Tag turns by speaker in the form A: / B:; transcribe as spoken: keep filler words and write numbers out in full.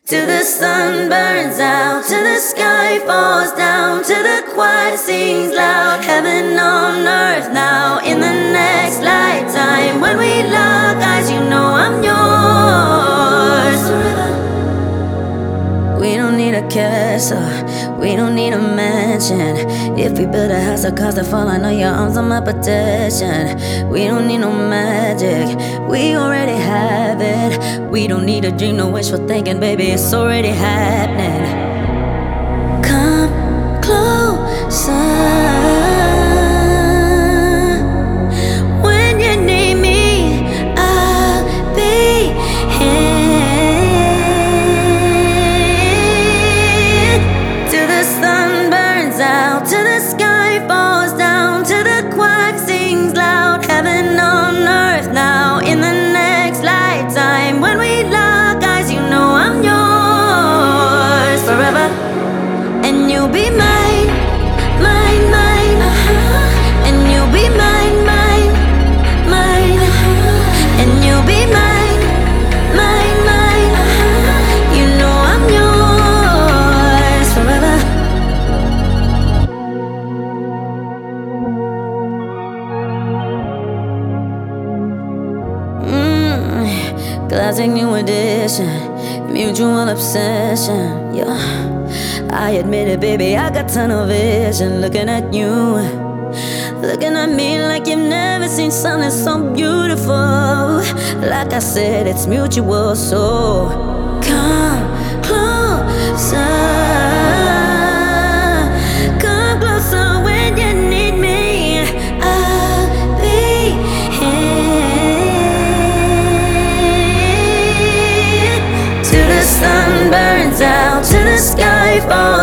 A: Till the sun burns out, till the sky falls down, till the choir sings loud. Heaven on earth now, in the next lifetime. When we lock eyes, you know I'm yours forever. We don't need a castle, we don't need a mansion. If we build a house, the cars that fall, I know your arms are my protection. We don't need no magic, we already have it. We don't need a dream, no wishful thinking, baby, it's already happening. Come closer. When you need me, I'll be here. Till the sun burns out, till the sky falls down, till the choir sings loud. Heaven on earth now, in the next lifetime. When we lock eyes, you know I'm yours forever. And you'll be mine, mine, mine, uh-huh. And you'll be mine, mine, mine, uh-huh. And you'll be mine, mine, mine, uh-huh. You know I'm yours forever. Mm, classic new edition, mutual obsession, yeah. I admit it, baby, I got tunnel vision. Looking at you, looking at me like you've never seen something so beautiful. Like I said, it's mutual, so come closer. Come closer when you need me, I'll be here. Till the sun burns out, till the sky falls